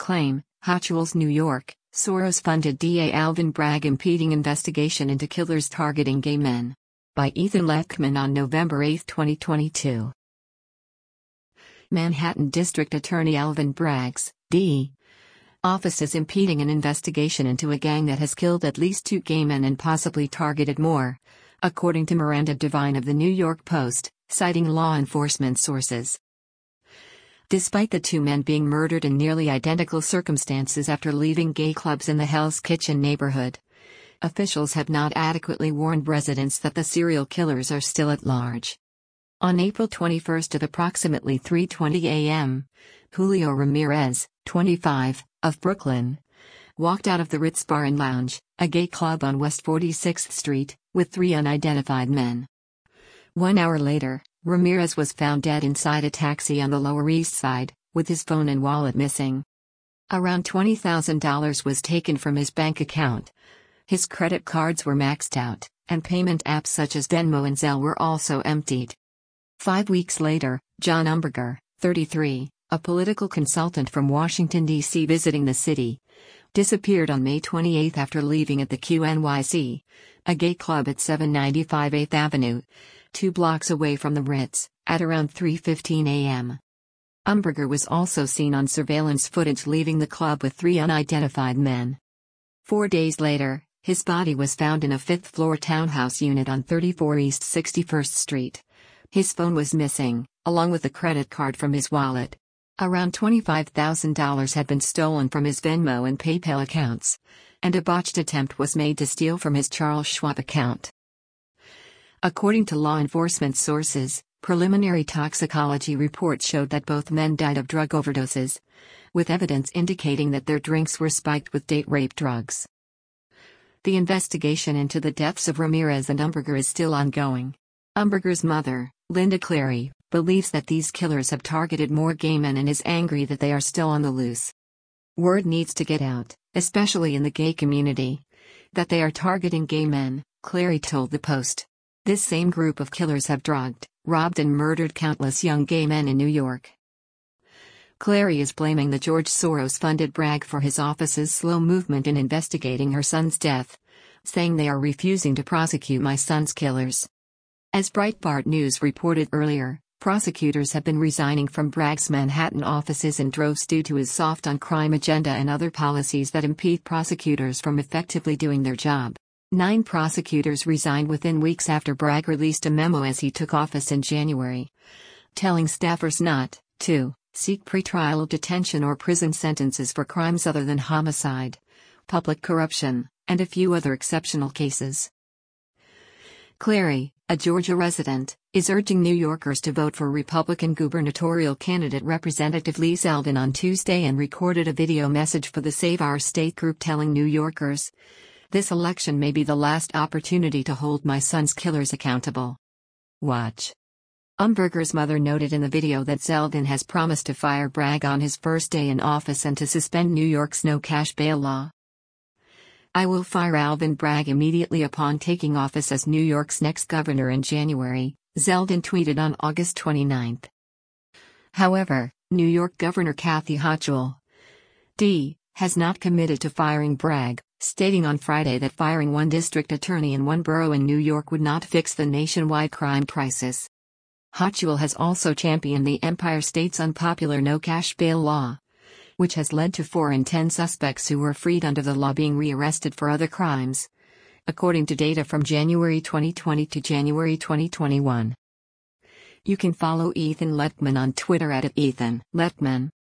claim, Hochul's New York, Soros-funded DA Alvin Bragg impeding investigation into killers targeting gay men. By Ethan Lechman on November 8, 2022. Manhattan District Attorney Alvin Bragg's D. office is impeding an investigation into a gang that has killed at least 2 gay men and possibly targeted more, according to Miranda Devine of the New York Post, citing law enforcement sources. Despite the 2 men being murdered in nearly identical circumstances after leaving gay clubs in the Hell's Kitchen neighborhood, officials have not adequately warned residents that the serial killers are still at large. On April 21 at approximately 3:20 a.m., Julio Ramirez, 25, of Brooklyn, walked out of the Ritz Bar and Lounge, a gay club on West 46th Street, with 3 unidentified men. 1 hour later, Ramirez was found dead inside a taxi on the Lower East Side, with his phone and wallet missing. Around $20,000 was taken from his bank account. His credit cards were maxed out, and payment apps such as Venmo and Zelle were also emptied. 5 weeks later, John Umberger, 33, a political consultant from Washington, D.C. visiting the city, disappeared on May 28 after leaving at the QNYC, a gay club at 795 8th Avenue, 2 blocks away from the Ritz, at around 3:15 a.m. Umberger was also seen on surveillance footage leaving the club with 3 unidentified men. 4 days later, his body was found in a 5th-floor townhouse unit on 34 East 61st Street. His phone was missing, along with a credit card from his wallet. Around $25,000 had been stolen from his Venmo and PayPal accounts, and a botched attempt was made to steal from his Charles Schwab account. According to law enforcement sources, preliminary toxicology reports showed that both men died of drug overdoses, with evidence indicating that their drinks were spiked with date rape drugs. The investigation into the deaths of Ramirez and Umberger is still ongoing. Umberger's mother, Linda Clary, believes that these killers have targeted more gay men and is angry that they are still on the loose. Word needs to get out, especially in the gay community, that they are targeting gay men, Clary told the Post. This same group of killers have drugged, robbed and murdered countless young gay men in New York. Clary is blaming the George Soros-funded Bragg for his office's slow movement in investigating her son's death, saying they are refusing to prosecute my son's killers. As Breitbart News reported earlier, prosecutors have been resigning from Bragg's Manhattan offices in droves due to his soft-on-crime agenda and other policies that impede prosecutors from effectively doing their job. 9 prosecutors resigned within weeks after Bragg released a memo as he took office in January, telling staffers not to seek pretrial detention or prison sentences for crimes other than homicide, public corruption, and a few other exceptional cases. Clary, a Georgia resident, is urging New Yorkers to vote for Republican gubernatorial candidate Representative Lee Zeldin on Tuesday and recorded a video message for the Save Our State group telling New Yorkers, "This election may be the last opportunity to hold my son's killers accountable. Watch." Umberger's mother noted in the video that Zeldin has promised to fire Bragg on his first day in office and to suspend New York's no-cash bail law. "I will fire Alvin Bragg immediately upon taking office as New York's next governor in January," Zeldin tweeted on August 29. However, New York Governor Kathy Hochul, D., has not committed to firing Bragg, stating on Friday that firing one district attorney in one borough in New York would not fix the nationwide crime crisis. Hochul has also championed the Empire State's unpopular no-cash bail law, which has led to 4 in 10 suspects who were freed under the law being rearrested for other crimes, according to data from January 2020 to January 2021. You can follow Ethan Lechman on Twitter at @EthanLechman.